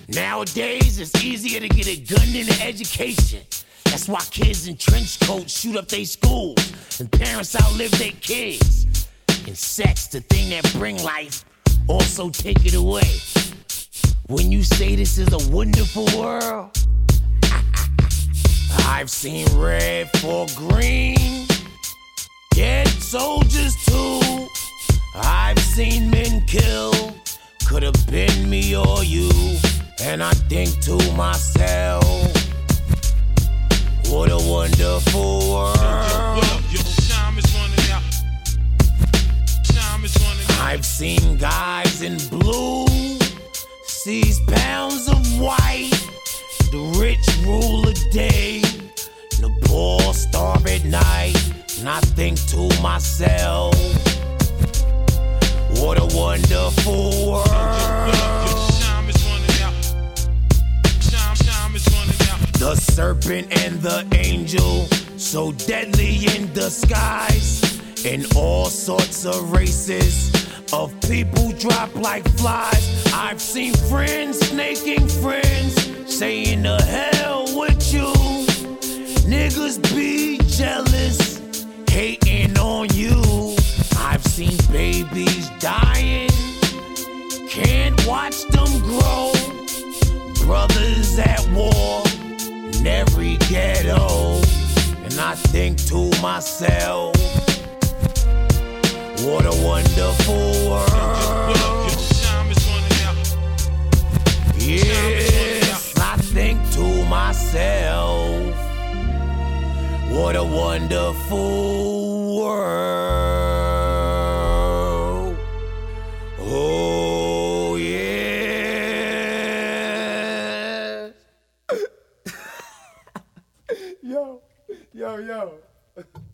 Nowadays, it's easier to get a gun than an education. That's why kids in trench coats shoot up their schools, and parents outlive their kids. And sex, the thing that bring life, also take it away. When you say this is a wonderful world, I've seen red for green, dead soldiers too. I've seen men kill, could have been me or you. And I think to myself, what a wonderful world. Time is running out. Time is running out. I've seen guys in blue seize pounds of white. The rich rule the day, the poor starve at night. And I think to myself, what a wonderful world. Time is running out. Time is running out. The serpent and the angel, so deadly in disguise. In all sorts of races of people drop like flies. I've seen friends snaking friends, saying to hell with you. Niggas be jealous, hating on you. I've seen babies dying, can't watch them grow. Brothers at war in every ghetto. And I think to myself, what a wonderful world. Time is running out. Yes, I think to myself, what a wonderful world. Oh, yeah. Yo.